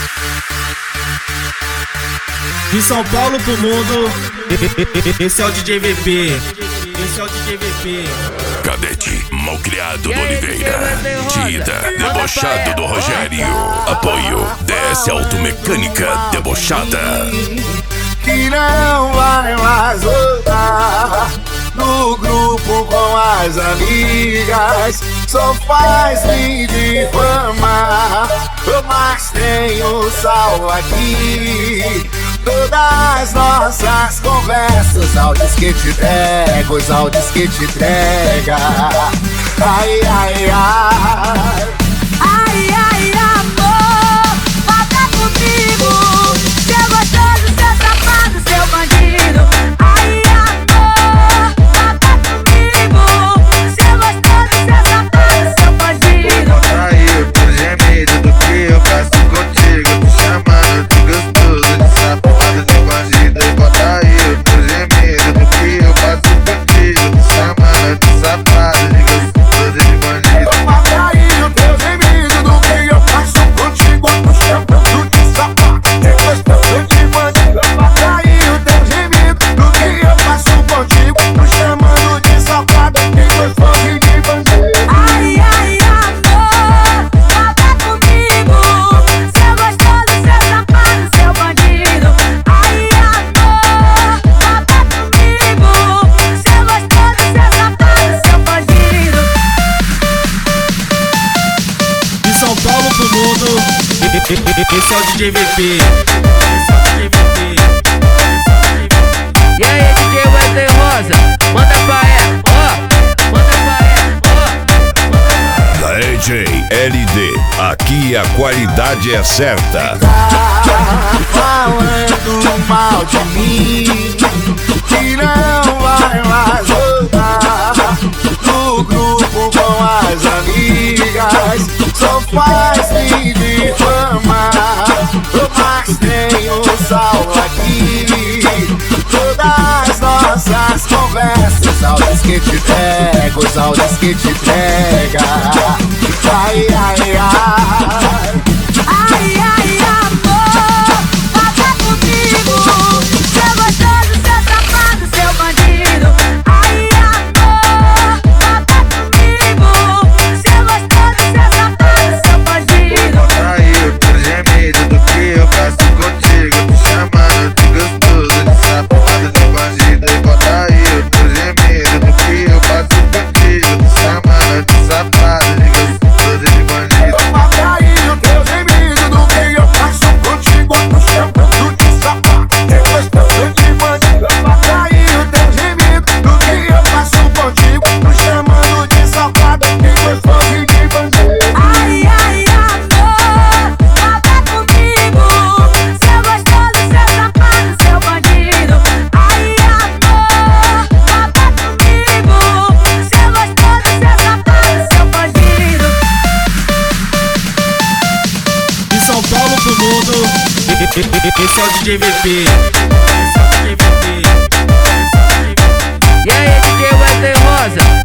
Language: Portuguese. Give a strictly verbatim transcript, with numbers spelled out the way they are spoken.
De São Paulo pro mundo, esse é o D J V P. Esse é o D J V P. Cadete Malcriado do Oliveira. Tida Debochado do Rogério. Apoio D S Automecânica Debochada. Que não vai mais voltar no grupo com as amigas, só faz me difamar. Mas tenho sal aqui. Todas nossas conversas, áudios que te pego, os áudios que te entrega. Ai, ai, ai. Ai, ai, amor, volta comigo. Seu gostoso, seu safado, seu bandido. Ai, amor, volta comigo. Seu gostoso, seu safado, seu bandido. Aí eu tô gemido do que eu faço contigo. Tô chamando de gostoso, de safado, de bandido. E bota aí eu tô gemido do que eu faço contigo. Tô chamando de safado, de gostoso, de bandido. Bota aí o teu gemido do que eu faço contigo. Tô chamando de safado, de gostoso, de bandido. Bota aí o teu gemido do que eu faço contigo. Tô chamando de safado, de gostoso, de bandido. Ai, ai, amor, volta comigo. Seu gostoso, seu safado, seu bandido. Ai, amor, volta comigo. Seu gostoso, seu safado, seu bandido. De São Paulo pro mundo, esse é o D J V P. Esse é o D J V P. E aí, D J Wesley Rosa, manda pra ela, ó, manda pra ela, ó. Da E J L D, aqui a qualidade é certa. Falando mal de mim, que não vai mais voltar no grupo com as amigas, só faz me difamar. Mas tenho sal aqui. Todas nossas conversas, áudios que te pego, os áudios que te entrega. Ai, ai, ai. Ai, ai, amor, volta comigo. Seu gostoso, seu safado, seu bandido. Ai, amor, volta comigo. Seu gostoso, seu safado, seu bandido. Aí eu tô gemido do que eu faço contigo. Tô chamando de gostoso, de safado, de bandido. E bota aí eu tô gemido do que eu faço contigo. Tô chamando de safado, de gostoso, de bandido. Bota aí o teu gemido do que eu faço contigo. Tô chamando de safado, de gostoso, de bandido. Bota aí o teu gemido do que eu faço contigo. Tô chamando de safado, de gostoso, de bandido. Ai, ai, amor, volta comigo. Seu gostoso, seu safado, seu bandido. Ai, amor, volta comigo. Seu gostoso, seu safado, seu bandido. De São Paulo pro mundo, esse é o D J V P. Esse é o D J V P. E aí, D J Wesley Rosa,